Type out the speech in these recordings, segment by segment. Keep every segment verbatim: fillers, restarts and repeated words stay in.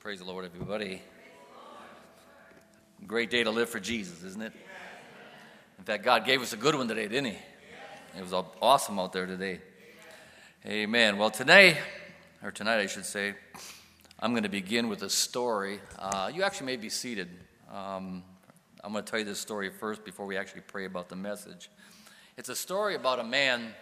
Praise the Lord, everybody. Great day to live for Jesus, isn't it? In fact, God gave us a good one today, didn't he? It was awesome out there today. Amen. Well, today, or tonight I should say, I'm going to begin with a story. Uh, you actually may be seated. Um, I'm going to tell you this story first before we actually pray about the message. It's a story about a man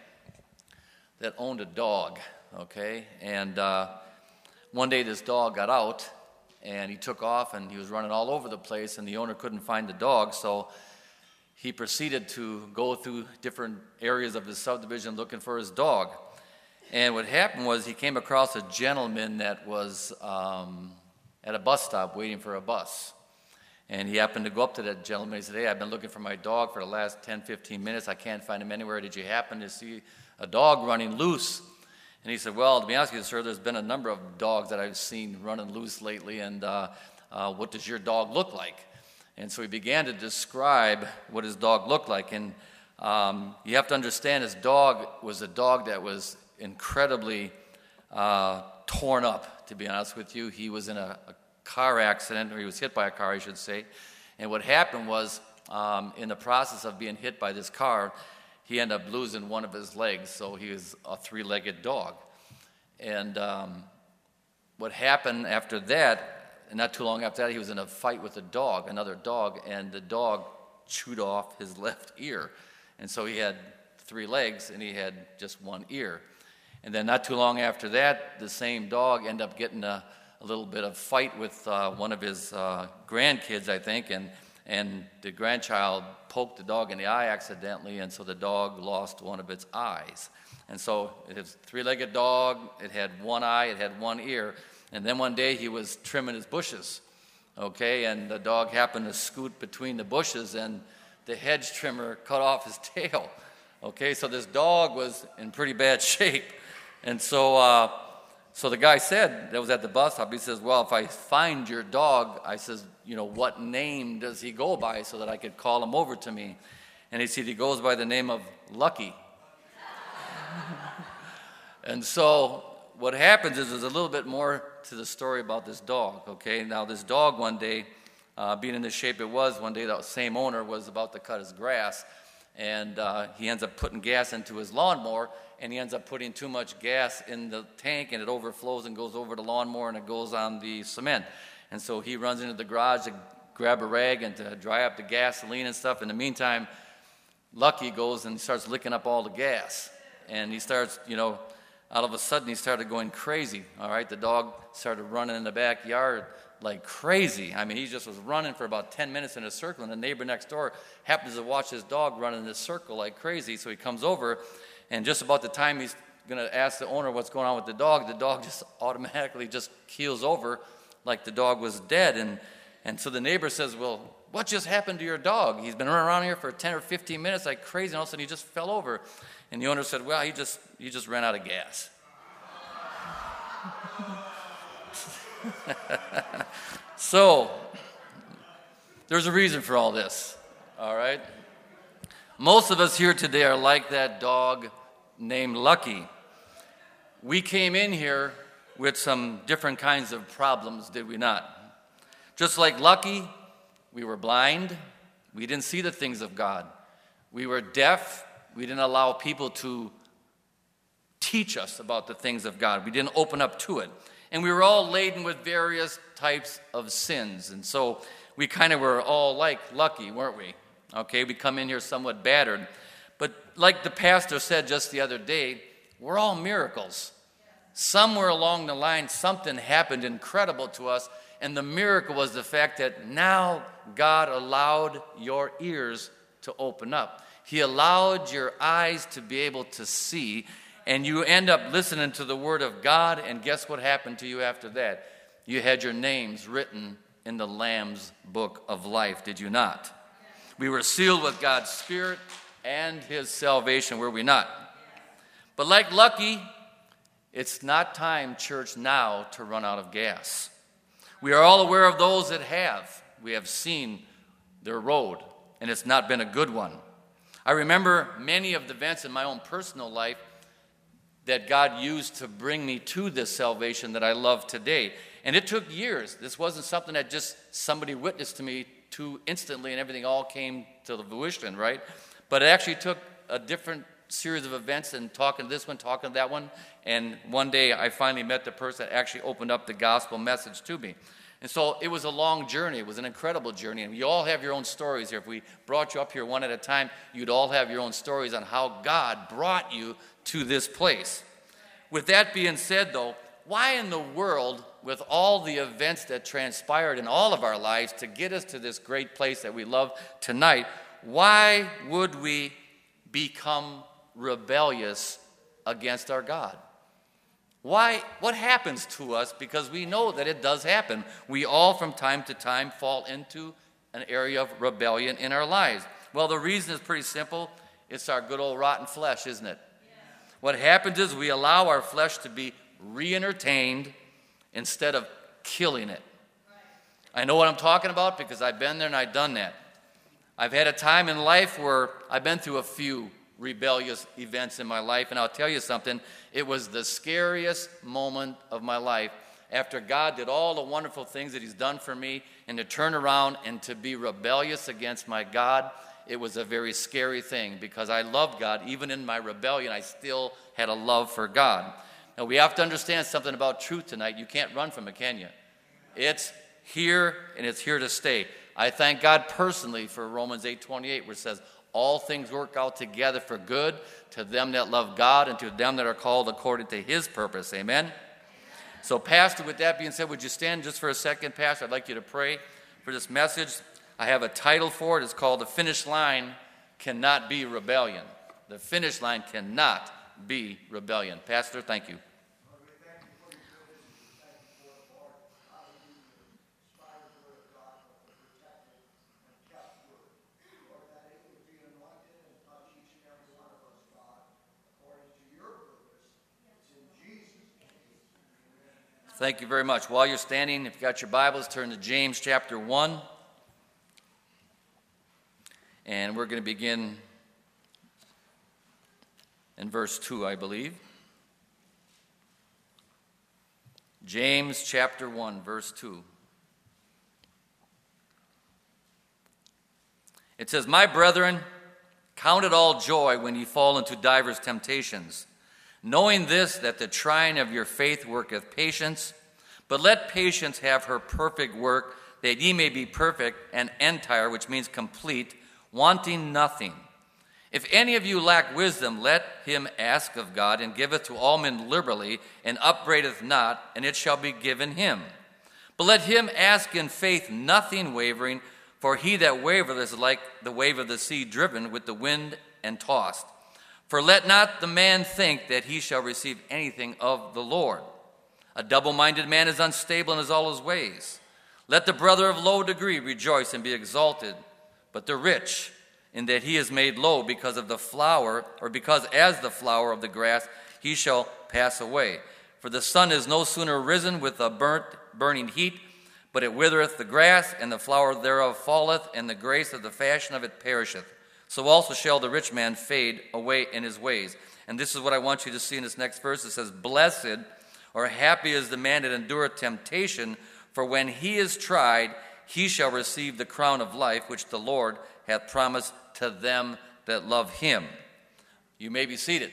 that owned a dog, okay? And uh, one day this dog got out, and he took off, and he was running all over the place, and the owner couldn't find the dog, so he proceeded to go through different areas of his subdivision looking for his dog. And what happened was he came across a gentleman that was um, at a bus stop waiting for a bus. And he happened to go up to that gentleman. He said, "Hey, I've been looking for my dog for the last ten, fifteen minutes. I can't find him anywhere. Did you happen to see a dog running loose?" And he said, "Well, to be honest with you, sir, there's been a number of dogs that I've seen running loose lately, and uh, uh, what does your dog look like?" And so he began to describe what his dog looked like. And um, you have to understand, his dog was a dog that was incredibly uh, torn up, to be honest with you. He was in a, a car accident, or he was hit by a car, I should say. And what happened was, um, in the process of being hit by this car, he ended up losing one of his legs, so he was a three-legged dog. And um, what happened after that, and not too long after that, he was in a fight with a dog, another dog, and the dog chewed off his left ear. And so he had three legs, and he had just one ear. And then not too long after that, the same dog ended up getting a, a little bit of fight with uh, one of his uh, grandkids, I think, and And the grandchild poked the dog in the eye accidentally, and so the dog lost one of its eyes. And so it was a three-legged dog. It had one eye. It had one ear. And then one day he was trimming his bushes, okay, and the dog happened to scoot between the bushes, and the hedge trimmer cut off his tail, okay. So this dog was in pretty bad shape. And so uh, so the guy said, that was at the bus stop, he says, "Well, if I find your dog," I says, you know, "what name does he go by so that I could call him over to me?" And he said, "He goes by the name of Lucky." And so what happens is there's a little bit more to the story about this dog, okay? Now, this dog one day, uh, being in the shape it was, one day that same owner was about to cut his grass, and uh, he ends up putting gas into his lawnmower, and he ends up putting too much gas in the tank, and it overflows and goes over the lawnmower, and it goes on the cement. And so he runs into the garage to grab a rag and to dry up the gasoline and stuff. In the meantime, Lucky goes and starts licking up all the gas. And he starts, you know, all of a sudden he started going crazy, all right? The dog started running in the backyard like crazy. I mean, he just was running for about ten minutes in a circle, and the neighbor next door happens to watch his dog run in this circle like crazy. So he comes over, and just about the time he's going to ask the owner what's going on with the dog, the dog just automatically just keels over like the dog was dead. And, and so the neighbor says, "Well, what just happened to your dog? He's been running around here for ten or fifteen minutes like crazy, and all of a sudden he just fell over." And the owner said, "Well, he just he just ran out of gas." So there's a reason for all this, all right? Most of us here today are like that dog named Lucky. We came in here with some different kinds of problems, did we not? Just like Lucky, we were blind. We didn't see the things of God. We were deaf. We didn't allow people to teach us about the things of God. We didn't open up to it. And we were all laden with various types of sins. And so we kind of were all like Lucky, weren't we? Okay, we come in here somewhat battered. But like the pastor said just the other day, we're all miracles. Somewhere along the line, something happened incredible to us, and the miracle was the fact that now God allowed your ears to open up. He allowed your eyes to be able to see, and you end up listening to the Word of God, and guess what happened to you after that? You had your names written in the Lamb's book of life, did you not? We were sealed with God's Spirit and His salvation, were we not? But like Lucky, it's not time, church, now to run out of gas. We are all aware of those that have. We have seen their road, and it's not been a good one. I remember many of the events in my own personal life that God used to bring me to this salvation that I love today. And it took years. This wasn't something that just somebody witnessed to me to instantly and everything all came to the fruition, right? But it actually took a different series of events and talking to this one, talking to that one. And one day I finally met the person that actually opened up the gospel message to me. And so it was a long journey. It was an incredible journey. And you all have your own stories here. If we brought you up here one at a time, you'd all have your own stories on how God brought you to this place. With that being said, though, why in the world, with all the events that transpired in all of our lives to get us to this great place that we love tonight, why would we become rebellious against our God? Why? What happens to us? Because we know that it does happen. We all from time to time fall into an area of rebellion in our lives. Well, the reason is pretty simple. It's our good old rotten flesh, isn't it? Yeah. What happens is we allow our flesh to be re-entertained instead of killing it. Right. I know what I'm talking about because I've been there and I've done that. I've had a time in life where I've been through a few rebellious events in my life, and I'll tell you something, it was the scariest moment of my life after God did all the wonderful things that he's done for me, and to turn around and to be rebellious against my God. It was a very scary thing because I loved God. Even in my rebellion, I still had a love for God. Now, we have to understand something about truth tonight. You can't run from it, can you? It's here, and it's here to stay. I thank God personally for Romans eight twenty-eight, where it says, all things work out together for good to them that love God and to them that are called according to his purpose. Amen? So, Pastor, with that being said, would you stand just for a second, Pastor? I'd like you to pray for this message. I have a title for it. It's called The Finish Line Cannot Be Rebellion. The finish line cannot be rebellion. Pastor, thank you. Thank you very much. While you're standing, if you've got your Bibles, turn to James chapter one. And we're going to begin in verse two, I believe. James chapter one, verse two. It says, my brethren, count it all joy when ye fall into divers temptations, knowing this, that the trying of your faith worketh patience. But let patience have her perfect work, that ye may be perfect and entire, which means complete, wanting nothing. If any of you lack wisdom, let him ask of God, and giveth to all men liberally, and upbraideth not, and it shall be given him. But let him ask in faith, nothing wavering, for he that wavereth is like the wave of the sea, driven with the wind and tossed. For let not the man think that he shall receive anything of the Lord. A double-minded man is unstable in his all his ways. Let the brother of low degree rejoice and be exalted, but the rich, in that he is made low because of the flower, or because as the flower of the grass, he shall pass away. For the sun is no sooner risen with a burnt, burning heat, but it withereth the grass, and the flower thereof falleth, and the grace of the fashion of it perisheth. So also shall the rich man fade away in his ways. And this is what I want you to see in this next verse. It says, blessed or happy is the man that endureth temptation, for when he is tried, he shall receive the crown of life, which the Lord hath promised to them that love him. You may be seated.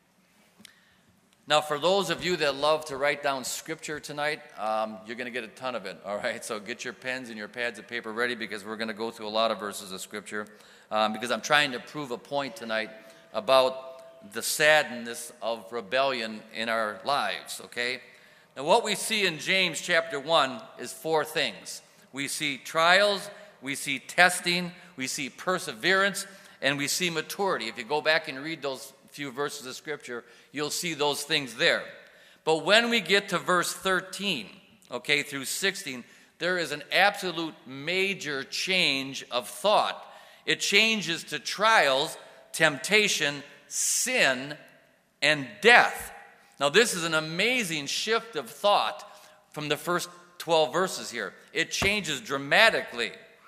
Now, for those of you that love to write down scripture tonight, um, you're going to get a ton of it, all right? So get your pens and your pads of paper ready, because we're going to go through a lot of verses of scripture, um, because I'm trying to prove a point tonight about the sadness of rebellion in our lives, okay? Now, what we see in James chapter one is four things. We see trials, we see testing, we see perseverance, and we see maturity. If you go back and read those few verses of scripture, you'll see those things there. But when we get to verse thirteen, okay, through sixteen, there is an absolute major change of thought. It changes to trials, temptation, sin, and death. Now, this is an amazing shift of thought from the first twelve verses here. It changes dramatically.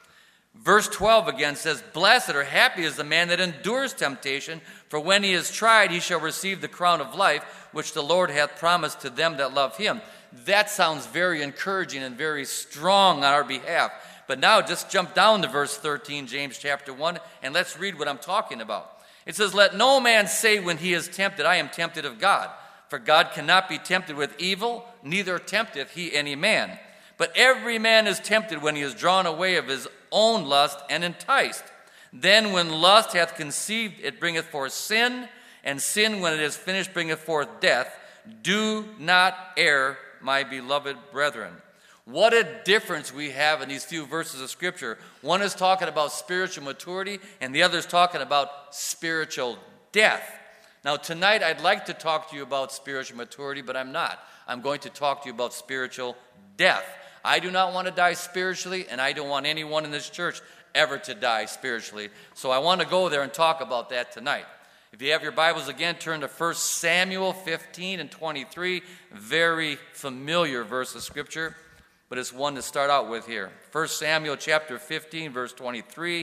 Verse twelve again says, "Blessed or happy is the man that endures temptation, for when he is tried, he shall receive the crown of life, which the Lord hath promised to them that love him." That sounds very encouraging and very strong on our behalf. But now just jump down to verse thirteen, James chapter one, and let's read what I'm talking about. It says, "Let no man say when he is tempted, I am tempted of God. For God cannot be tempted with evil, neither tempteth he any man. But every man is tempted when he is drawn away of his own lust and enticed. Then when lust hath conceived, it bringeth forth sin, and sin, when it is finished, bringeth forth death. Do not err, my beloved brethren." What a difference we have in these few verses of Scripture. One is talking about spiritual maturity, and the other is talking about spiritual death. Now, tonight I'd like to talk to you about spiritual maturity, but I'm not. I'm going to talk to you about spiritual death. I do not want to die spiritually, and I don't want anyone in this church ever to die spiritually. So I want to go there and talk about that tonight. If you have your Bibles again, turn to First Samuel fifteen and twenty-three. Very familiar verse of Scripture, but it's one to start out with here. First Samuel chapter fifteen, verse twenty-three.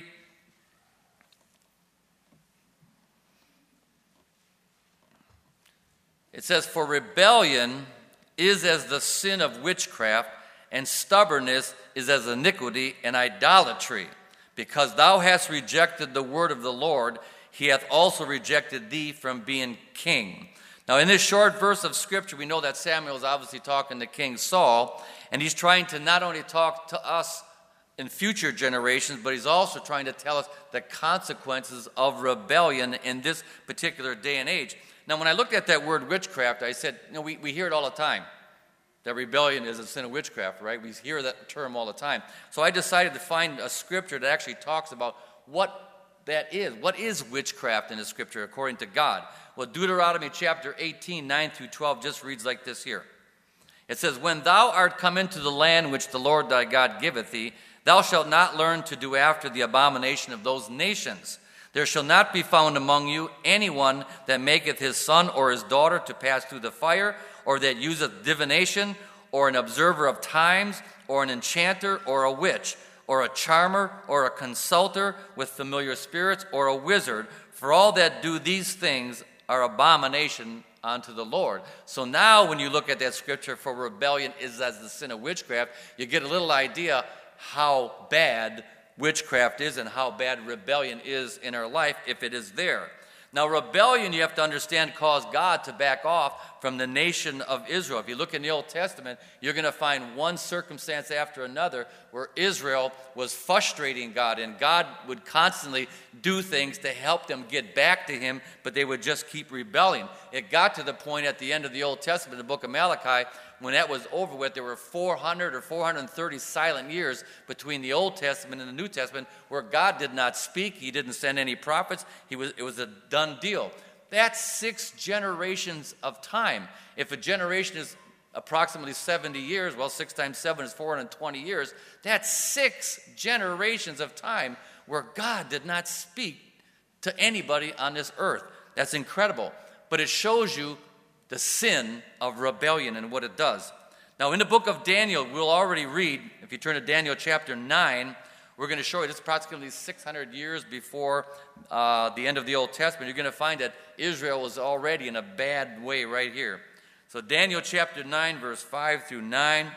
It says, "For rebellion is as the sin of witchcraft, and stubbornness is as iniquity and idolatry. Because thou hast rejected the word of the Lord, he hath also rejected thee from being king." Now, in this short verse of Scripture, we know that Samuel is obviously talking to King Saul, and he's trying to not only talk to us in future generations, but he's also trying to tell us the consequences of rebellion in this particular day and age. Now, when I looked at that word witchcraft, I said, you know, we, we hear it all the time, that rebellion is a sin of witchcraft, right? We hear that term all the time. So I decided to find a Scripture that actually talks about what that is. What is witchcraft in the Scripture according to God? Well, Deuteronomy chapter eighteen, nine through twelve just reads like this here. It says, "When thou art come into the land which the Lord thy God giveth thee, thou shalt not learn to do after the abomination of those nations. There shall not be found among you anyone that maketh his son or his daughter to pass through the fire, or that useth divination, or an observer of times, or an enchanter, or a witch, or a charmer, or a consulter with familiar spirits, or a wizard. For all that do these things are abomination unto the Lord." So now when you look at that Scripture, for rebellion is as the sin of witchcraft, you get a little idea how bad witchcraft is and how bad rebellion is in our life if it is there. Now, rebellion, you have to understand, caused God to back off from the nation of Israel. If you look in the Old Testament, you're going to find one circumstance after another where Israel was frustrating God, and God would constantly do things to help them get back to him, but they would just keep rebelling. It got to the point at the end of the Old Testament, the book of Malachi, when that was over with, there were four hundred or four hundred thirty silent years between the Old Testament and the New Testament where God did not speak. He didn't send any prophets. He was, it was a done deal. That's six generations of time. If a generation is approximately seventy years, well, six times seven is four hundred twenty years. That's six generations of time where God did not speak to anybody on this earth. That's incredible. But it shows you the sin of rebellion and what it does. Now, in the book of Daniel, we'll already read, if you turn to Daniel chapter nine, we're going to show you this approximately six hundred years before uh, the end of the Old Testament. You're going to find that Israel was already in a bad way right here. So Daniel chapter nine, verse five through nine,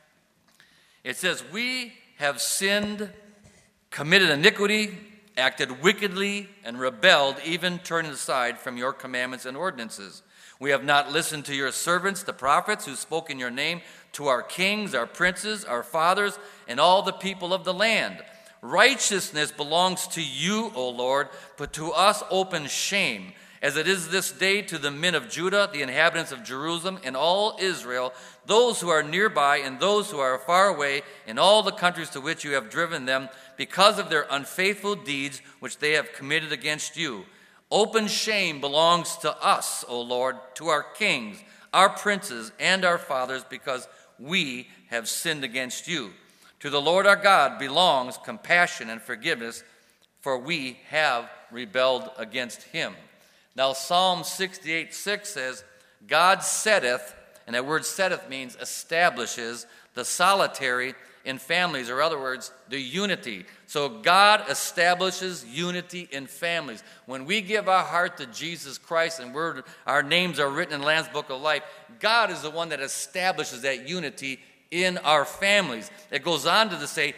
it says, "We have sinned, committed iniquity, acted wickedly, and rebelled, even turning aside from your commandments and ordinances. We have not listened to your servants, the prophets, who spoke in your name, to our kings, our princes, our fathers, and all the people of the land. Righteousness belongs to you, O Lord, but to us open shame, as it is this day to the men of Judah, the inhabitants of Jerusalem, and all Israel, those who are nearby and those who are far away, in all the countries to which you have driven them, because of their unfaithful deeds which they have committed against you. Open shame belongs to us, O Lord, to our kings, our princes, and our fathers, because we have sinned against you. To the Lord our God belongs compassion and forgiveness, for we have rebelled against him." Now, Psalm sixty-eight six says, "God setteth," and that word setteth means establishes, "the solitary in families, or other words, the unity. So God establishes unity in families. When we give our heart to Jesus Christ and we're, our names are written in the Lamb's Book of Life, God is the one that establishes that unity in our families. It goes on to say,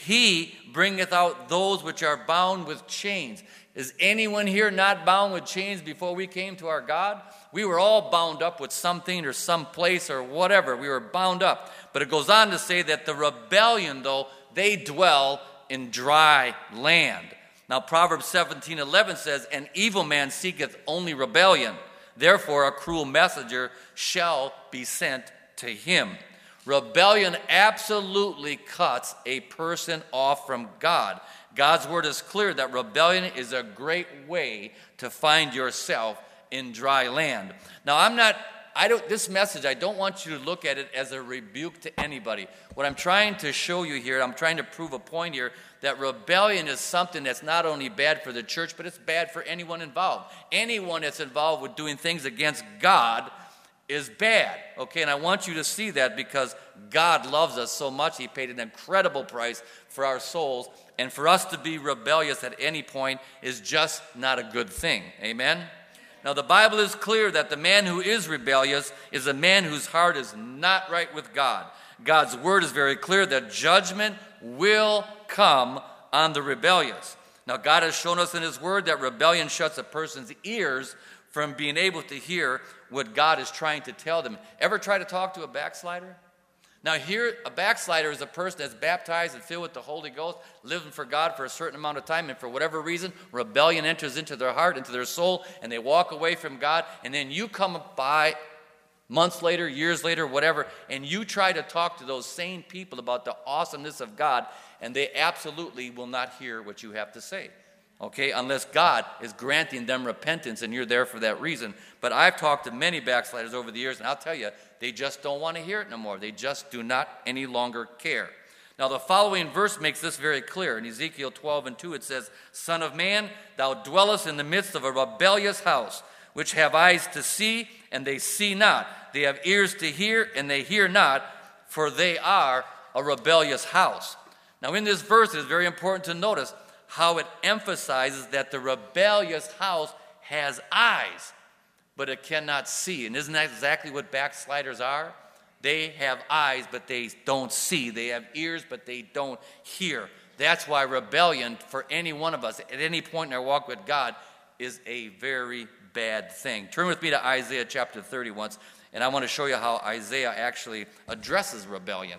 He bringeth out those which are bound with chains. Is anyone here not bound with chains before we came to our God? We were all bound up with something or some place or whatever. We were bound up. But it goes on to say that the rebellion, though, they dwell in dry land. Now, Proverbs seventeen eleven says, An evil man seeketh only rebellion. Therefore, a cruel messenger shall be sent to him. Rebellion absolutely cuts a person off from God. God's word is clear that rebellion is a great way to find yourself in dry land. Now, I'm not, I don't, this message, I don't want you to look at it as a rebuke to anybody. What I'm trying to show you here, I'm trying to prove a point here, that rebellion is something that's not only bad for the church, but it's bad for anyone involved. Anyone that's involved with doing things against God is bad, okay? And I want you to see that because God loves us so much. He paid an incredible price for our souls. And for us to be rebellious at any point is just not a good thing. Amen? Now, the Bible is clear that the man who is rebellious is a man whose heart is not right with God. God's word is very clear that judgment will come on the rebellious. Now, God has shown us in his word that rebellion shuts a person's ears from being able to hear what God is trying to tell them. Ever try to talk to a backslider? Now here, a backslider is a person that's baptized and filled with the Holy Ghost, living for God for a certain amount of time, and for whatever reason, rebellion enters into their heart, into their soul, and they walk away from God, and then you come by months later, years later, whatever, and you try to talk to those same people about the awesomeness of God, and they absolutely will not hear what you have to say. Okay, unless God is granting them repentance and you're there for that reason. But I've talked to many backsliders over the years, and I'll tell you, they just don't want to hear it no more. They just do not any longer care. Now, the following verse makes this very clear. In Ezekiel twelve and two, it says, Son of man, thou dwellest in the midst of a rebellious house, which have eyes to see, and they see not. They have ears to hear, and they hear not, for they are a rebellious house. Now, in this verse, it is very important to notice how it emphasizes that the rebellious house has eyes, but it cannot see. And isn't that exactly what backsliders are? They have eyes, but they don't see. They have ears, but they don't hear. That's why rebellion, for any one of us, at any point in our walk with God, is a very bad thing. Turn with me to Isaiah chapter thirty once, and I want to show you how Isaiah actually addresses rebellion.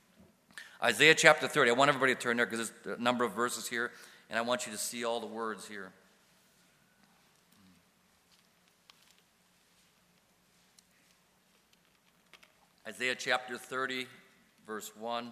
Isaiah chapter thirty. I want everybody to turn there because there's a number of verses here, and I want you to see all the words here. Isaiah chapter thirty, verse one.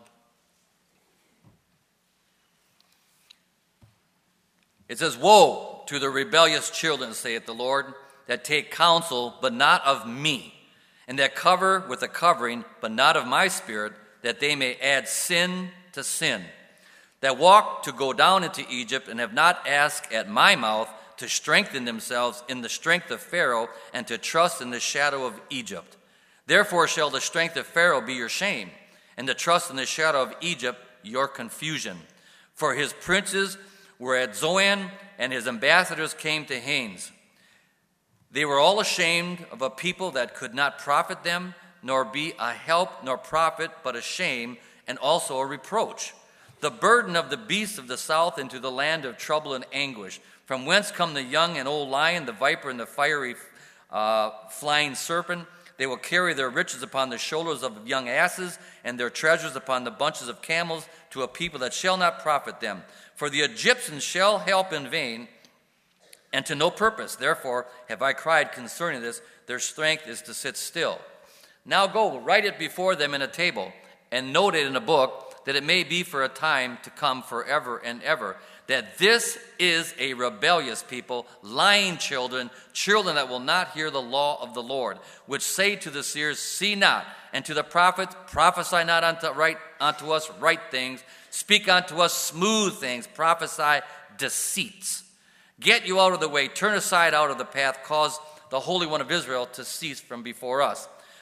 It says, Woe to the rebellious children, saith the Lord, that take counsel, but not of me, and that cover with a covering, but not of my spirit, that they may add sin to sin, that walk to go down into Egypt, and have not asked at my mouth to strengthen themselves in the strength of Pharaoh, and to trust in the shadow of Egypt. Therefore shall the strength of Pharaoh be your shame, and the trust in the shadow of Egypt your confusion. For his princes were at Zoan, and his ambassadors came to Hanes. They were all ashamed of a people that could not profit them, nor be a help nor profit, but a shame, and also a reproach. The burden of the beasts of the south into the land of trouble and anguish, from whence come the young and old lion, the viper, and the fiery uh, flying serpent. They will carry their riches upon the shoulders of young asses, and their treasures upon the bunches of camels, to a people that shall not profit them. For the Egyptians shall help in vain, and to no purpose. Therefore have I cried concerning this, their strength is to sit still. Now go, write it before them in a table, and note it in a book, that it may be for a time to come forever and ever, that this is a rebellious people, lying children, children that will not hear the law of the Lord, which say to the seers, See not, and to the prophets, Prophesy not unto, right, unto us right things, speak unto us smooth things, prophesy deceits. Get you out of the way, turn aside out of the path, cause the Holy One of Israel to cease from before us.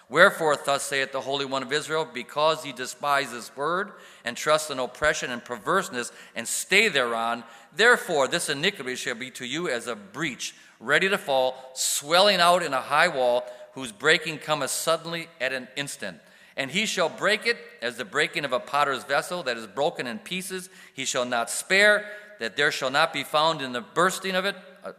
Wherefore, thus saith the Holy One of Israel, because ye despise this word, and trust in oppression and perverseness, and stay thereon, therefore this iniquity shall be to you as a breach, ready to fall, swelling out in a high wall, whose breaking cometh suddenly at an instant. And he shall break it as the breaking of a potter's vessel that is broken in pieces. He shall not spare, that there shall not be found in the bursting of it a,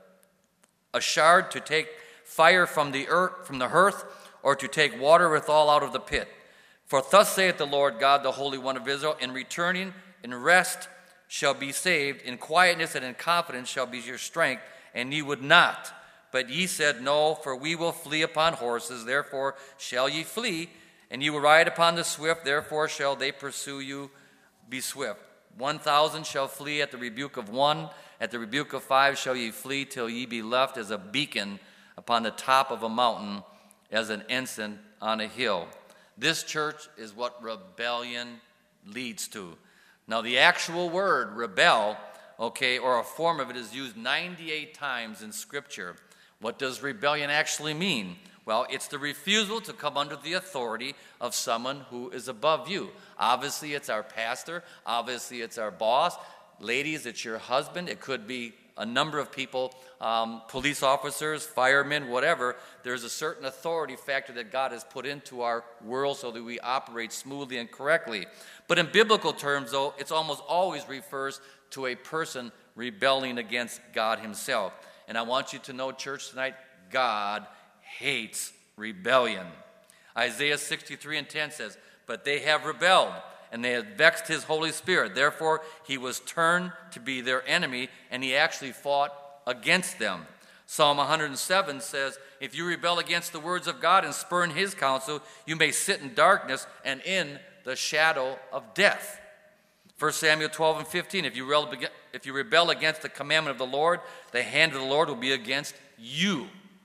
a shard to take fire from the earth, from the hearth, or to take water withal out of the pit. For thus saith the Lord God, the Holy One of Israel, in returning, in rest shall be saved, in quietness and in confidence shall be your strength, and ye would not. But ye said, No, for we will flee upon horses, therefore shall ye flee, and ye will ride upon the swift, therefore shall they pursue you, be swift. One thousand shall flee at the rebuke of one, at the rebuke of five shall ye flee, till ye be left as a beacon upon the top of a mountain, as an ensign on a hill. This, church, is what rebellion leads to. Now, the actual word rebel, okay, or a form of it, is used ninety-eight times in Scripture. What does rebellion actually mean? Well, it's the refusal to come under the authority of someone who is above you. Obviously, it's our pastor. Obviously, it's our boss. Ladies, it's your husband. It could be a number of people, um, police officers, firemen, whatever. There's a certain authority factor that God has put into our world so that we operate smoothly and correctly. But in biblical terms, though, it's almost always refers to a person rebelling against God himself. And I want you to know, church, tonight, God hates rebellion. Isaiah sixty-three and ten says, But they have rebelled, and they have vexed his Holy Spirit. Therefore, he was turned to be their enemy, and he actually fought against them. Psalm one hundred seven says, If you rebel against the words of God and spurn his counsel, you may sit in darkness and in the shadow of death. First Samuel twelve and fifteen, if you, rebel, if you rebel against the commandment of the Lord, the hand of the Lord will be against you.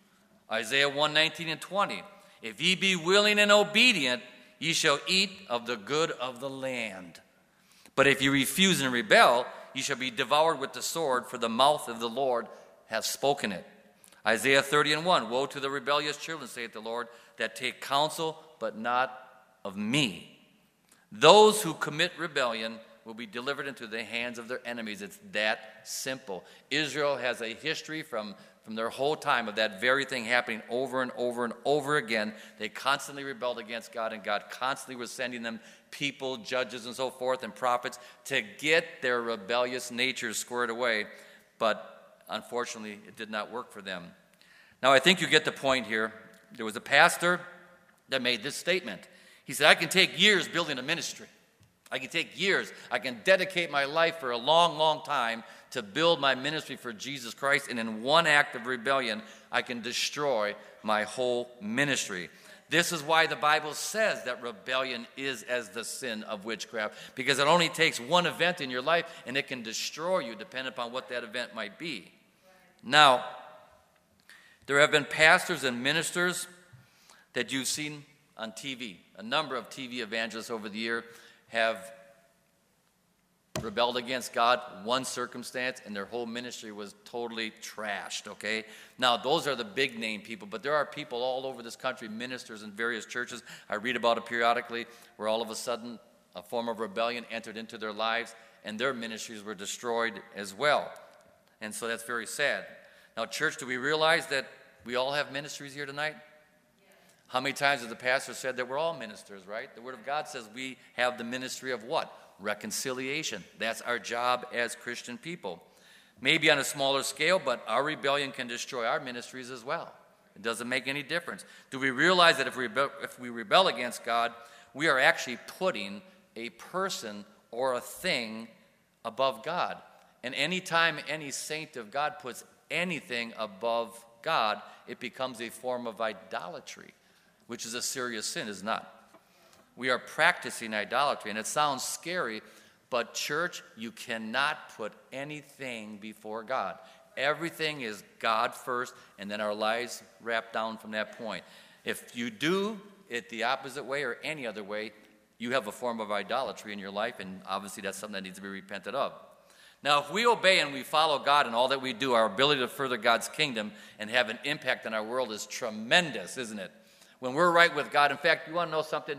Isaiah one nineteen and twenty, If ye be willing and obedient, ye shall eat of the good of the land. But if ye refuse and rebel, ye shall be devoured with the sword, for the mouth of the Lord hath spoken it. Isaiah thirty and one, Woe to the rebellious children, saith the Lord, that take counsel, but not of me. Those who commit rebellion will be delivered into the hands of their enemies. It's that simple. Israel has a history from, from their whole time of that very thing happening over and over and over again. They constantly rebelled against God, and God constantly was sending them people, judges, and so forth, and prophets to get their rebellious natures squared away. But unfortunately, it did not work for them. Now, I think you get the point here. There was a pastor that made this statement. He said, I can take years building a ministry. I can take years. I can dedicate my life for a long, long time to build my ministry for Jesus Christ. And in one act of rebellion, I can destroy my whole ministry. This is why the Bible says that rebellion is as the sin of witchcraft. Because it only takes one event in your life, and it can destroy you depending upon what that event might be. Now, there have been pastors and ministers that you've seen on T V. A number of T V evangelists over the year have rebelled against God, one circumstance, and their whole ministry was totally trashed, okay? Now, those are the big name people, but there are people all over this country, ministers in various churches, I read about it periodically, where all of a sudden a form of rebellion entered into their lives, and their ministries were destroyed as well. And so that's very sad. Now, church, do we realize that we all have ministries here tonight? How many times has the pastor said that we're all ministers, right? The Word of God says we have the ministry of what? Reconciliation. That's our job as Christian people. Maybe on a smaller scale, but our rebellion can destroy our ministries as well. It doesn't make any difference. Do we realize that if we rebel, if we rebel against God, we are actually putting a person or a thing above God? And anytime any saint of God puts anything above God, it becomes a form of idolatry, which is a serious sin, is not. We are practicing idolatry, and it sounds scary, but church, you cannot put anything before God. Everything is God first, and then our lives wrap down from that point. If you do it the opposite way or any other way, you have a form of idolatry in your life, and obviously that's something that needs to be repented of. Now, if we obey and we follow God in all that we do, our ability to further God's kingdom and have an impact on our world is tremendous, isn't it? When we're right with God, in fact, you want to know something?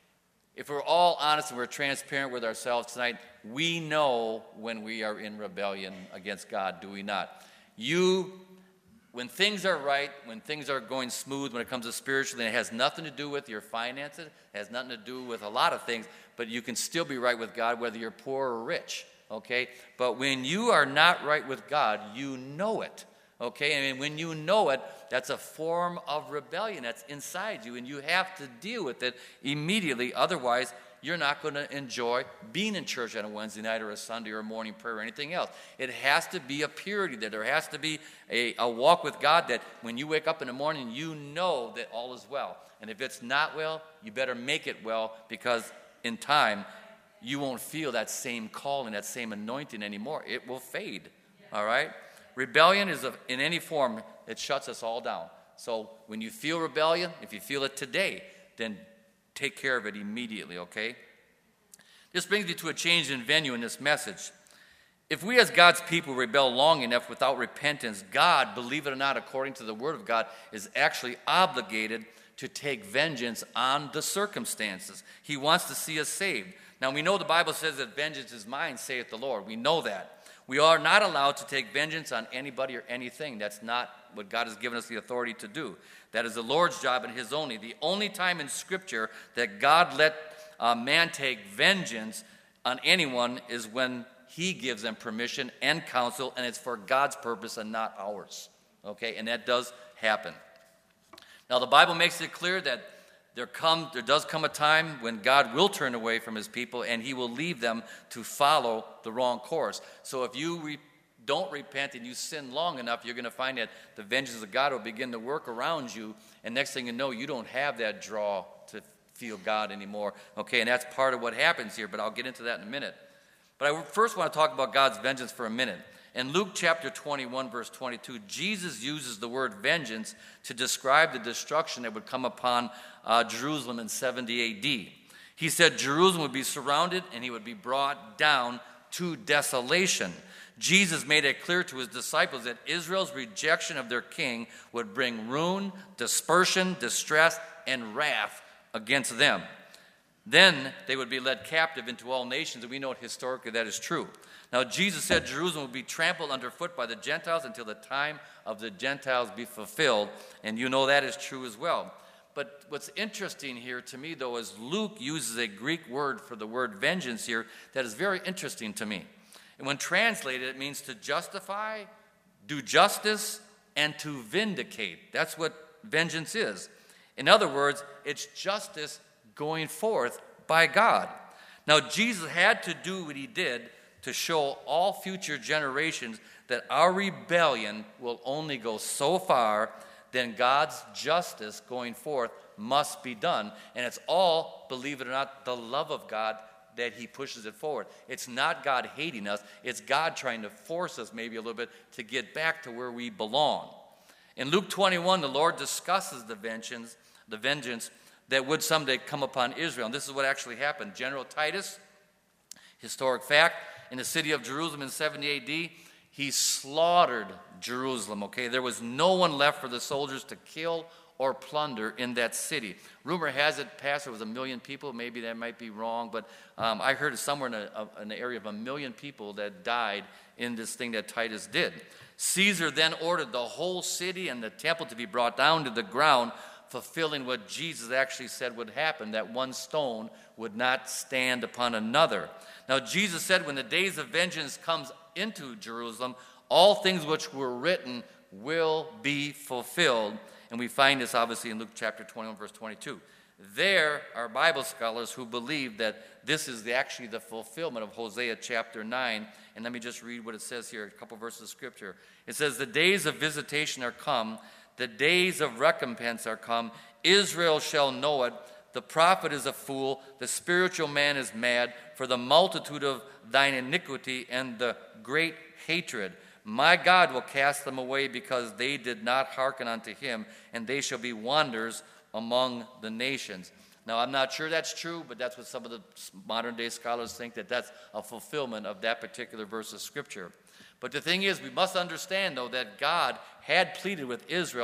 If we're all honest and we're transparent with ourselves tonight, we know when we are in rebellion against God, do we not? You, when things are right, when things are going smooth, when it comes to spiritually, it has nothing to do with your finances, it has nothing to do with a lot of things, but you can still be right with God whether you're poor or rich, okay? But when you are not right with God, you know it. Okay, I mean, when you know it, that's a form of rebellion that's inside you, and you have to deal with it immediately. Otherwise, you're not going to enjoy being in church on a Wednesday night or a Sunday or a morning prayer or anything else. It has to be a purity there. There has to be a, a walk with God that when you wake up in the morning, you know that all is well. And if it's not well, you better make it well, because in time, you won't feel that same calling, that same anointing anymore. It will fade, all right? Rebellion is a, in any form, it shuts us all down. So when you feel rebellion, if you feel it today, then take care of it immediately, okay? This brings me to a change in venue in this message. If we as God's people rebel long enough without repentance, God, believe it or not, according to the Word of God, is actually obligated to take vengeance on the circumstances. He wants to see us saved. Now, we know the Bible says that vengeance is mine, saith the Lord. We know that. We are not allowed to take vengeance on anybody or anything. That's not what God has given us the authority to do. That is the Lord's job and His only. The only time in Scripture that God let a man take vengeance on anyone is when He gives them permission and counsel, and it's for God's purpose and not ours. Okay, and that does happen. Now, the Bible makes it clear that There come, there does come a time when God will turn away from His people, and He will leave them to follow the wrong course. So if you re- don't repent and you sin long enough, you're going to find that the vengeance of God will begin to work around you, and next thing you know, you don't have that draw to feel God anymore. Okay, and that's part of what happens here, but I'll get into that in a minute. But I first want to talk about God's vengeance for a minute. In Luke chapter twenty-one, verse twenty-two, Jesus uses the word vengeance to describe the destruction that would come upon uh, Jerusalem in seventy A D. He said Jerusalem would be surrounded and He would be brought down to desolation. Jesus made it clear to His disciples that Israel's rejection of their king would bring ruin, dispersion, distress, and wrath against them. Then they would be led captive into all nations, and we know historically that is true. Now, Jesus said Jerusalem would be trampled underfoot by the Gentiles until the time of the Gentiles be fulfilled, and you know that is true as well. But what's interesting here to me, though, is Luke uses a Greek word for the word vengeance here that is very interesting to me. And when translated, it means to justify, do justice, and to vindicate. That's what vengeance is. In other words, it's justice going forth by God. Now, Jesus had to do what He did to show all future generations that our rebellion will only go so far, then God's justice going forth must be done. And it's all, believe it or not, the love of God that He pushes it forward. It's not God hating us. It's God trying to force us maybe a little bit to get back to where we belong. In Luke twenty-one, the Lord discusses the vengeance, the vengeance that would someday come upon Israel. And this is what actually happened. General Titus, historic fact, in the city of Jerusalem in seventy A D, he slaughtered Jerusalem, okay? There was no one left for the soldiers to kill or plunder in that city. Rumor has it, Pastor, it was a million people. Maybe that might be wrong, but um, I heard somewhere in, a, a, in the area of a million people that died in this thing that Titus did. Caesar then ordered the whole city and the temple to be brought down to the ground, fulfilling what Jesus actually said would happen, that one stone would not stand upon another. Now, Jesus said when the days of vengeance comes into Jerusalem, all things which were written will be fulfilled. And we find this obviously in Luke chapter twenty-one, verse twenty-two. There are Bible scholars who believe that this is the, actually the fulfillment of Hosea chapter nine. And let me just read what it says here, a couple verses of scripture. It says, the days of visitation are come, the days of recompense are come. Israel shall know it. The prophet is a fool. The spiritual man is mad for the multitude of thine iniquity and the great hatred. My God will cast them away because they did not hearken unto Him, and they shall be wanderers among the nations. Now, I'm not sure that's true, but that's what some of the modern-day scholars think, that that's a fulfillment of that particular verse of Scripture. But the thing is, we must understand, though, that God had pleaded with Israel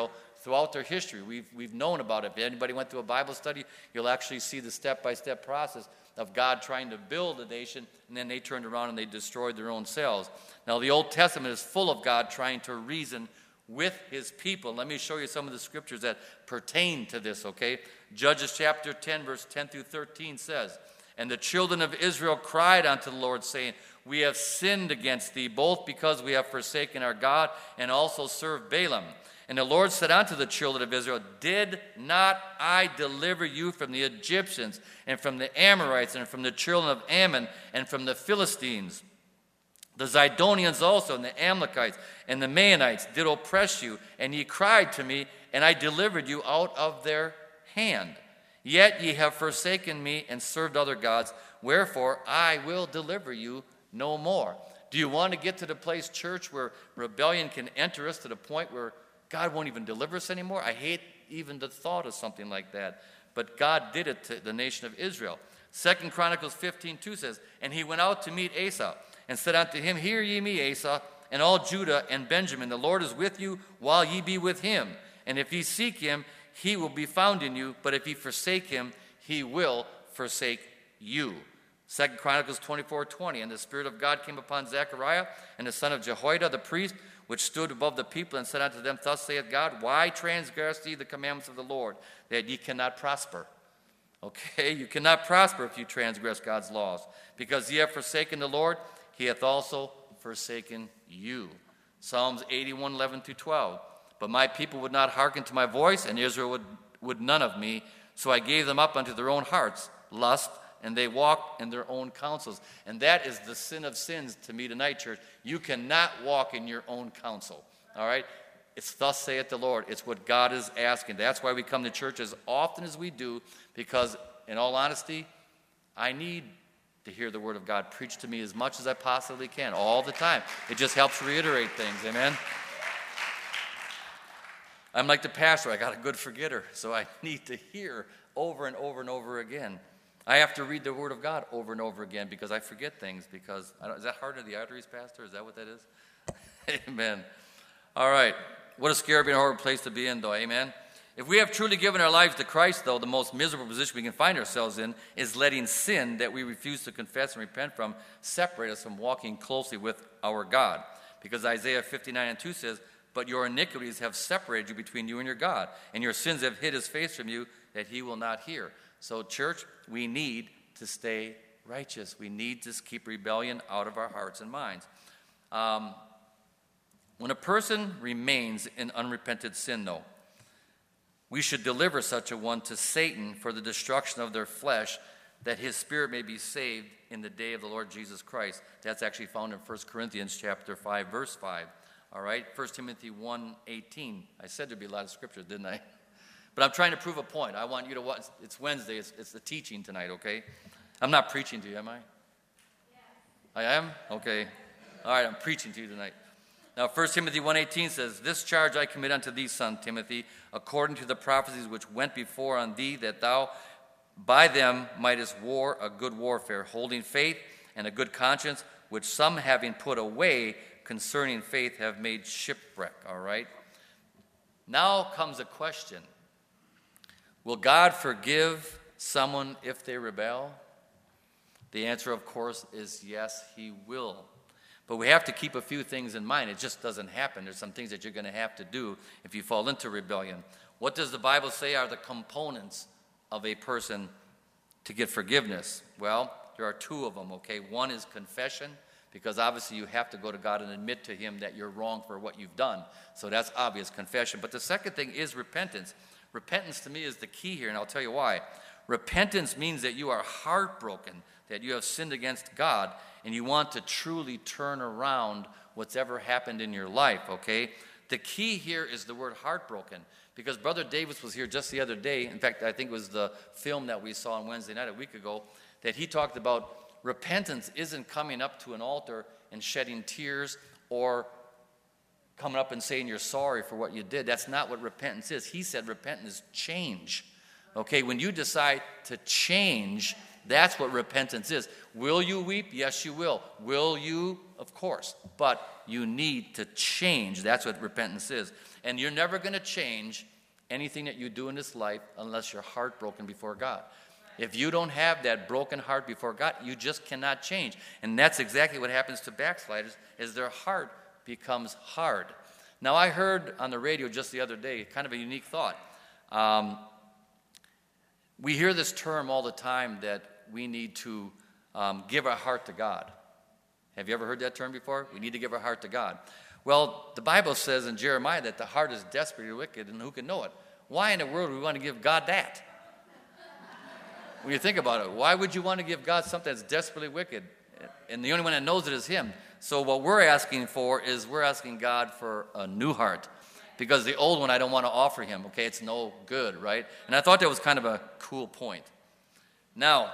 throughout their history. We've, we've known about it. If anybody went through a Bible study, you'll actually see the step-by-step process of God trying to build a nation, and then they turned around and they destroyed their own selves. Now, the Old Testament is full of God trying to reason with his people. Let me show you some of the scriptures that pertain to this, okay? Judges chapter ten, verse ten through thirteen says, "And the children of Israel cried unto the Lord, saying, We have sinned against thee, both because we have forsaken our God, and also served Balaam. And the Lord said unto the children of Israel, Did not I deliver you from the Egyptians, and from the Amorites, and from the children of Ammon, and from the Philistines? The Zidonians also, and the Amalekites, and the Maonites did oppress you, and ye cried to me, and I delivered you out of their hand. Yet ye have forsaken me, and served other gods, wherefore I will deliver you no more." Do you want to get to the place, church, where rebellion can enter us to the point where God won't even deliver us anymore? I hate even the thought of something like that. But God did it to the nation of Israel. Second Chronicles fifteen two says, "And he went out to meet Asa, and said unto him, Hear ye me, Asa, and all Judah and Benjamin. The Lord is with you while ye be with him. And if ye seek him, he will be found in you. But if ye forsake him, he will forsake you." Second Chronicles twenty-four twenty, "And the Spirit of God came upon Zechariah and the son of Jehoiada the priest, which stood above the people, and said unto them, Thus saith God, Why transgress ye the commandments of the Lord, that ye cannot prosper?" Okay, you cannot prosper if you transgress God's laws. "Because ye have forsaken the Lord, he hath also forsaken you." Psalms eighty-one eleven through twelve. "But my people would not hearken to my voice, and Israel would, would none of me. So I gave them up unto their own hearts, lust, and they walked in their own counsels." And that is the sin of sins to me tonight, church. You cannot walk in your own counsel, all right? It's thus saith the Lord. It's what God is asking. That's why we come to church as often as we do, because in all honesty, I need to hear the word of God preached to me as much as I possibly can, all the time. It just helps reiterate things, amen? I'm like the pastor. I got a good forgetter, so I need to hear over and over and over again. I have to read the word of God over and over again because I forget things. Because I don't, is that hard to the arteries, Pastor? Is that what that is? Amen. All right. What a scary and horrible place to be in, though. Amen. If we have truly given our lives to Christ, though, the most miserable position we can find ourselves in is letting sin that we refuse to confess and repent from separate us from walking closely with our God. Because Isaiah fifty-nine and two says, "But your iniquities have separated you between you and your God, and your sins have hid his face from you, that he will not hear." So, church, we need to stay righteous. We need to keep rebellion out of our hearts and minds. Um, when a person remains in unrepented sin, though, we should deliver such a one to Satan for the destruction of their flesh, that his spirit may be saved in the day of the Lord Jesus Christ. That's actually found in First Corinthians chapter five, verse five. All right, First Timothy one eighteen. I said there'd be a lot of scriptures, didn't I? But I'm trying to prove a point. I want you to watch. It's Wednesday. It's, it's the teaching tonight, okay? I'm not preaching to you, am I? Yes. I am? Okay. All right, I'm preaching to you tonight. Now, First Timothy one eighteen says, "This charge I commit unto thee, son Timothy, according to the prophecies which went before on thee, that thou by them mightest war a good warfare, holding faith and a good conscience, which some having put away concerning faith have made shipwreck." All right? Now comes a question. Will God forgive someone if they rebel? The answer, of course, is yes, he will. But we have to keep a few things in mind. It just doesn't happen. There's some things that you're going to have to do if you fall into rebellion. What does the Bible say are the components of a person to get forgiveness? Well, there are two of them, okay? One is confession, because obviously you have to go to God and admit to him that you're wrong for what you've done. So that's obvious, confession. But the second thing is repentance. Repentance to me is the key here, and I'll tell you why. Repentance means that you are heartbroken, that you have sinned against God, and you want to truly turn around what's ever happened in your life, okay? The key here is the word heartbroken, because Brother Davis was here just the other day. In fact, I think it was the film that we saw on Wednesday night a week ago, that he talked about repentance isn't coming up to an altar and shedding tears or coming up and saying you're sorry for what you did. That's not what repentance is. He said repentance is change. Okay, when you decide to change, that's what repentance is. Will you weep? Yes, you will. Will you? Of course. But you need to change. That's what repentance is. And you're never going to change anything that you do in this life unless you're heartbroken before God. If you don't have that broken heart before God, you just cannot change. And that's exactly what happens to backsliders, is their heart becomes hard. Now, I heard on the radio just the other day, kind of a unique thought. Um, we hear this term all the time that we need to um, give our heart to God. Have you ever heard that term before? We need to give our heart to God. Well, the Bible says in Jeremiah that the heart is desperately wicked, and who can know it? Why in the world would we want to give God that? When you think about it, why would you want to give God something that's desperately wicked? And the only one that knows it is him. So what we're asking for is we're asking God for a new heart, because the old one I don't want to offer him. Okay, it's no good, right? And I thought that was kind of a cool point. Now,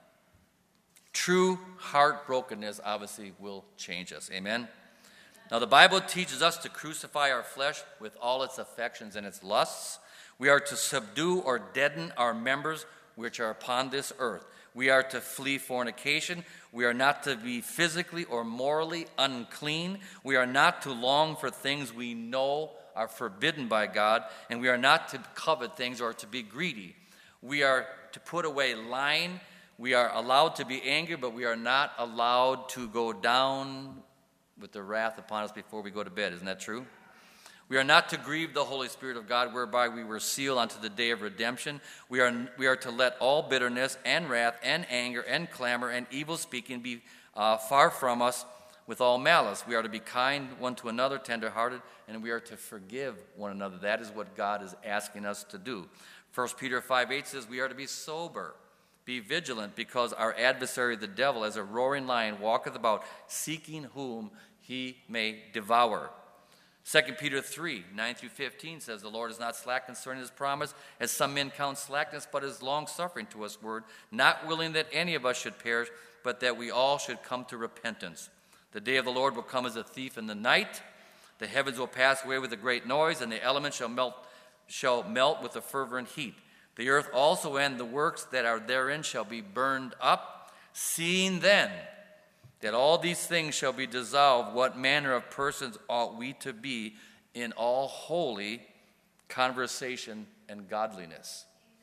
true heart brokenness obviously will change us. Amen? Now, the Bible teaches us to crucify our flesh with all its affections and its lusts. We are to subdue or deaden our members which are upon this earth. We are to flee fornication. We are not to be physically or morally unclean. We are not to long for things we know are forbidden by God. And we are not to covet things or to be greedy. We are to put away lying. We are allowed to be angry, but we are not allowed to go down with the wrath upon us before we go to bed. Isn't that true? We are not to grieve the Holy Spirit of God, whereby we were sealed unto the day of redemption. We are, we are to let all bitterness and wrath and anger and clamor and evil speaking be uh, far from us with all malice. We are to be kind one to another, tenderhearted, and we are to forgive one another. That is what God is asking us to do. First Peter five eight says we are to be sober. Be vigilant, because our adversary the devil, as a roaring lion, walketh about, seeking whom he may devour. Second Peter three, nine through fifteen says, the Lord is not slack concerning his promise, as some men count slackness, but is long-suffering to us word, not willing that any of us should perish, but that we all should come to repentance. The day of the Lord will come as a thief in the night. The heavens will pass away with a great noise, and the elements shall melt, shall melt with a fervent heat. The earth also and the works that are therein shall be burned up. Seeing then that all these things shall be dissolved, what manner of persons ought we to be in all holy conversation and godliness?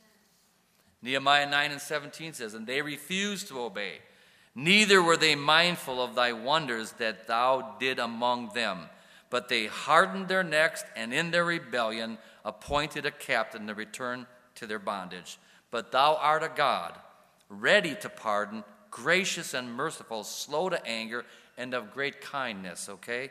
Nehemiah nine and seventeen says, and they refused to obey, neither were they mindful of thy wonders that thou did among them, but they hardened their necks, and in their rebellion appointed a captain to return to their bondage. But thou art a God, ready to pardon, gracious and merciful, slow to anger, and of great kindness, okay?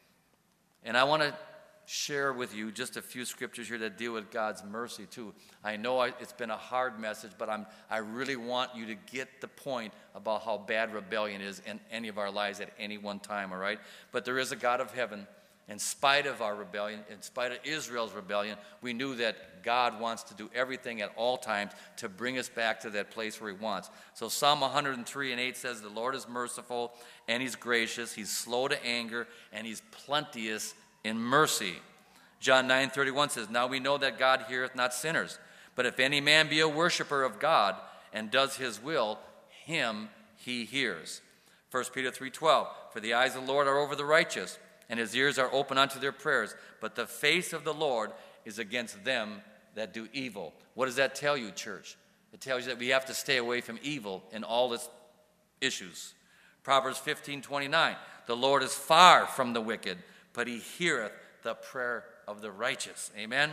And I want to share with you just a few scriptures here that deal with God's mercy, too. I know I, it's been a hard message, but I'm, I really want you to get the point about how bad rebellion is in any of our lives at any one time, all right? But there is a God of heaven. In spite of our rebellion, in spite of Israel's rebellion, we knew that God wants to do everything at all times to bring us back to that place where he wants. So Psalm one hundred three and eight says, the Lord is merciful and he's gracious, he's slow to anger, and he's plenteous in mercy. John nine thirty-one says, now we know that God heareth not sinners, but if any man be a worshiper of God and does his will, him he hears. First Peter three twelve, for the eyes of the Lord are over the righteous, and his ears are open unto their prayers. But the face of the Lord is against them that do evil. What does that tell you, church? It tells you that we have to stay away from evil in all its issues. Proverbs fifteen twenty-nine, the Lord is far from the wicked, but he heareth the prayer of the righteous. Amen?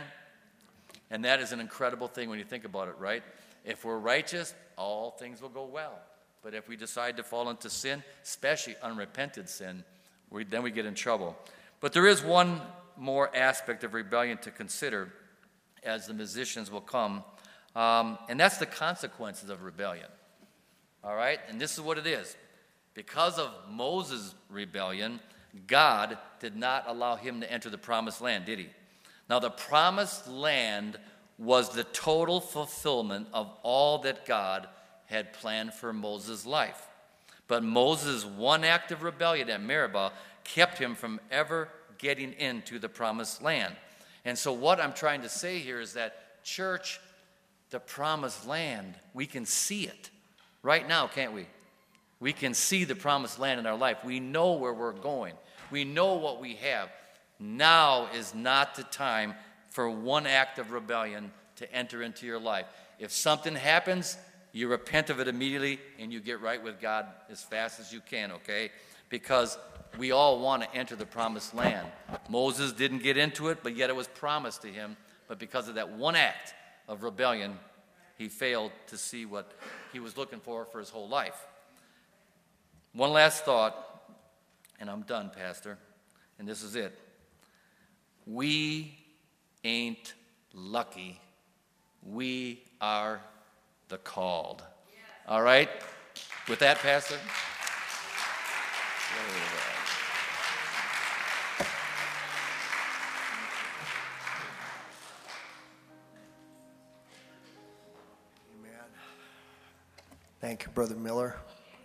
And that is an incredible thing when you think about it, right? If we're righteous, all things will go well. But if we decide to fall into sin, especially unrepented sin, We, then we get in trouble. But there is one more aspect of rebellion to consider, as the musicians will come, um, and that's the consequences of rebellion. All right? And this is what it is. Because of Moses' rebellion, God did not allow him to enter the promised land, did he? Now, the promised land was the total fulfillment of all that God had planned for Moses' life. But Moses' one act of rebellion at Meribah kept him from ever getting into the promised land. And so what I'm trying to say here is that, church, the promised land, we can see it right now, can't we? We can see the promised land in our life. We know where we're going. We know what we have. Now is not the time for one act of rebellion to enter into your life. If something happens, you repent of it immediately and you get right with God as fast as you can, okay? Because we all want to enter the promised land. Moses didn't get into it, but yet it was promised to him. But because of that one act of rebellion, he failed to see what he was looking for for his whole life. One last thought, and I'm done, Pastor, and this is it. We ain't lucky. We are the called. All right? With that, Pastor? Amen. Thank you, Brother Miller.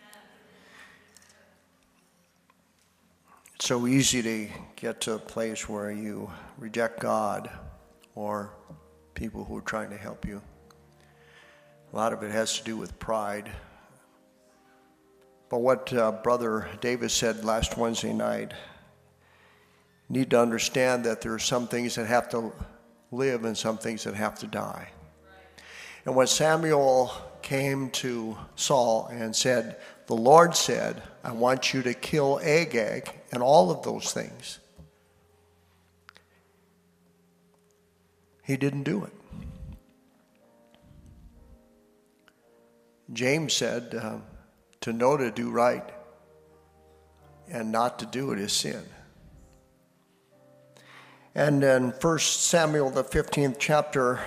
It's so easy to get to a place where you reject God or people who are trying to help you. A lot of it has to do with pride. But what uh, Brother Davis said last Wednesday night, you need to understand that there are some things that have to live and some things that have to die. And when Samuel came to Saul and said, the Lord said, I want you to kill Agag and all of those things, he didn't do it. James said, uh, to know to do right and not to do it is sin. And in First Samuel, the fifteenth chapter,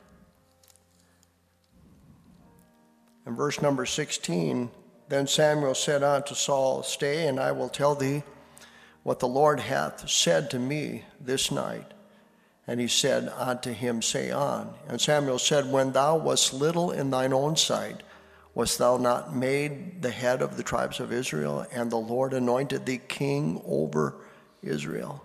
in verse number sixteen, then Samuel said unto Saul, stay, and I will tell thee what the Lord hath said to me this night. And he said unto him, say on. And Samuel said, when thou wast little in thine own sight, wast thou not made the head of the tribes of Israel? And the Lord anointed thee king over Israel.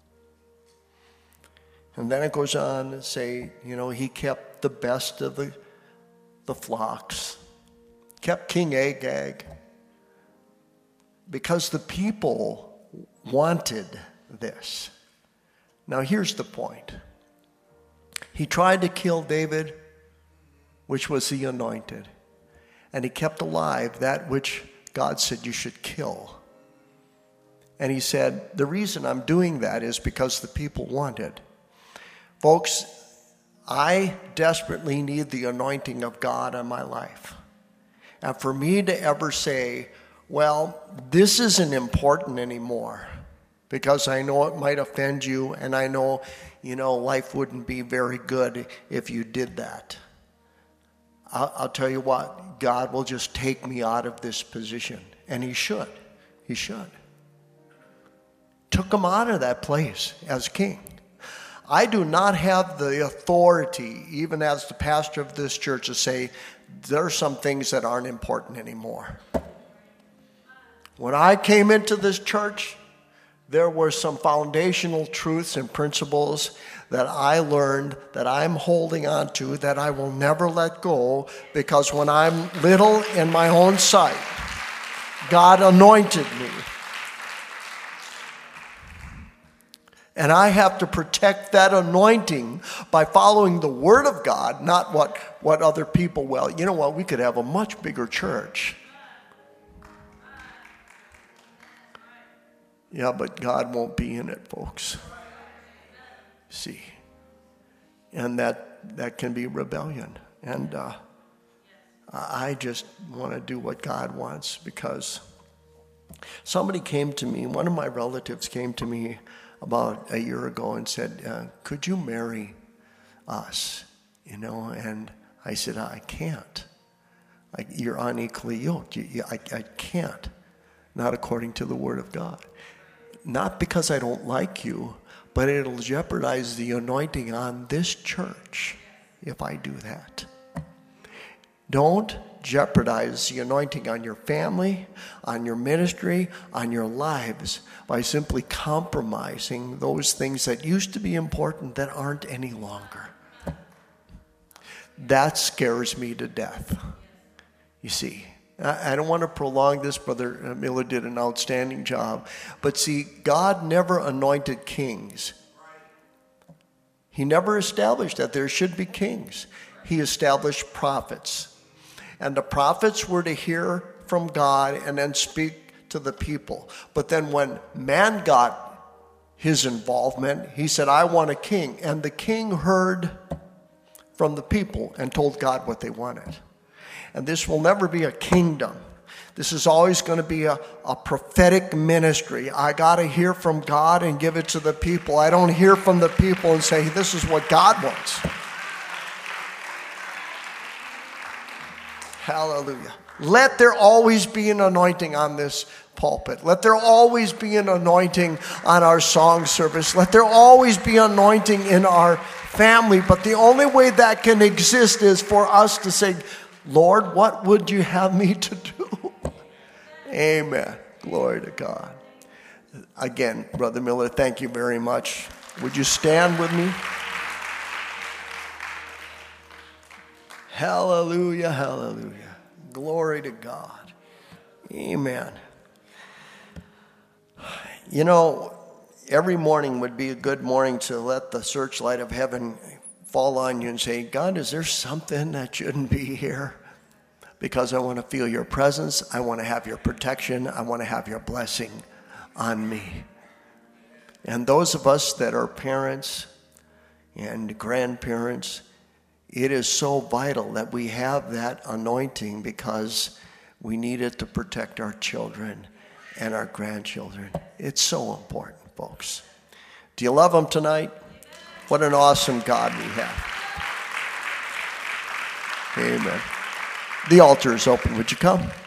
And then it goes on to say, you know, he kept the best of the, the flocks, kept King Agag, because the people wanted this. Now here's the point. He tried to kill David, which was the anointed. And he kept alive that which God said you should kill. And he said, the reason I'm doing that is because the people want it. Folks, I desperately need the anointing of God on my life. And for me to ever say, well, this isn't important anymore, because I know it might offend you, and I know, you know, life wouldn't be very good if you did that. I'll, I'll tell you what, God will just take me out of this position. And he should. He should. Took him out of that place as king. I do not have the authority, even as the pastor of this church, to say there are some things that aren't important anymore. When I came into this church, there were some foundational truths and principles that I learned that I'm holding on to that I will never let go, because when I'm little in my own sight, God anointed me. And I have to protect that anointing by following the Word of God, not what, what other people, well, you know what, we could have a much bigger church. Yeah, but God won't be in it, folks. See. And that, that can be rebellion. And uh, I just want to do what God wants, because somebody came to me, one of my relatives came to me about a year ago and said, uh, could you marry us? You know, and I said, I can't. Like, you're unequally yoked. You, you, I, I can't. Not according to the Word of God. Not because I don't like you, but it'll jeopardize the anointing on this church if I do that. Don't jeopardize the anointing on your family, on your ministry, on your lives by simply compromising those things that used to be important that aren't any longer. That scares me to death. You see, I don't want to prolong this. Brother Miller did an outstanding job. But see, God never anointed kings. He never established that there should be kings. He established prophets. And the prophets were to hear from God and then speak to the people. But then when man got his involvement, he said, I want a king. And the king heard from the people and told God what they wanted. And this will never be a kingdom. This is always going to be a, a prophetic ministry. I got to hear from God and give it to the people. I don't hear from the people and say, this is what God wants. Hallelujah. Let there always be an anointing on this pulpit. Let there always be an anointing on our song service. Let there always be anointing in our family. But the only way that can exist is for us to say, Lord, what would you have me to do? Amen. Glory to God. Again, Brother Miller, thank you very much. Would you stand with me? Hallelujah, hallelujah. Glory to God. Amen. You know, every morning would be a good morning to let the searchlight of heaven fall on you and say, God, is there something that shouldn't be here? Because I want to feel your presence. I want to have your protection. I want to have your blessing on me. And those of us that are parents and grandparents, it is so vital that we have that anointing because we need it to protect our children and our grandchildren. It's so important, folks. Do you love them tonight? What an awesome God we have. Amen. The altar is open. Would you come?